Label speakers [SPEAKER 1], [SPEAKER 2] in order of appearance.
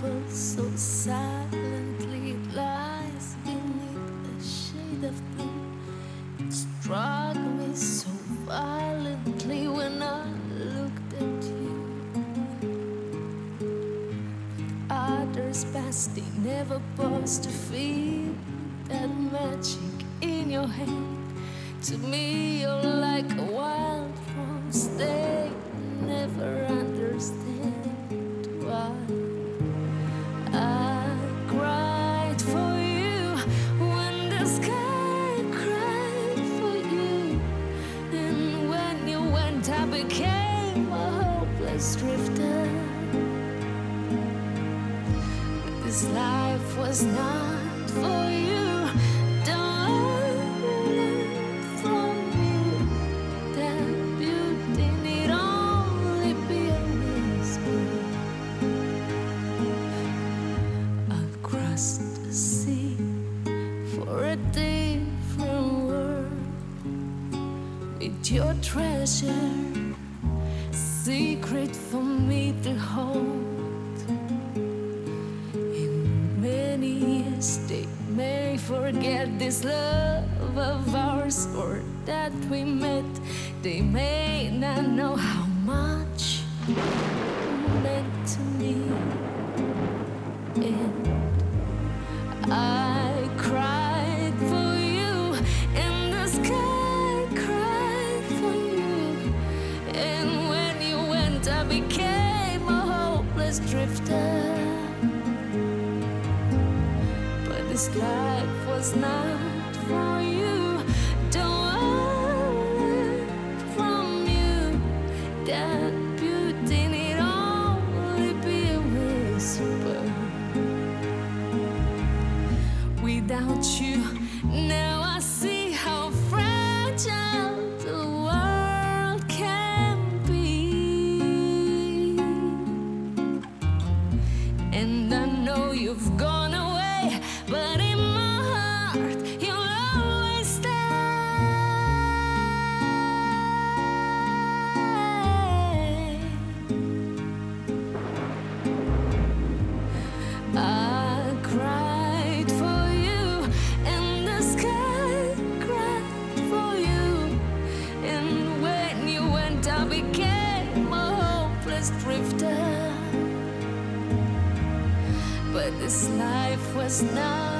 [SPEAKER 1] fall so silently. It lies beneath a shade of blue. It struck me so violently when I looked at you. Others passed, they never paused to feel that magic in your hand. To me, you're like a wild rose. They never understand why I cried for you when the sky cried for you. And when you went, I became a hopeless drifter. But this life was not for you. The sea for a different world with your treasure, secret for me to hold. In many years they may forget this love of ours, or that we met. They may not know how much you meant to me. I cried for you, and the sky cried for you. And when you went, I became a hopeless drifter. But this life was not for you. Don't want from you that beauty need only be a whisper. Without you, now I see how fragile the world can be. And I know you've gone away, but in my heart you'll always stay. I cried for you, and the sky cried for you. And when you went, I became a hopeless drifter. But this life was not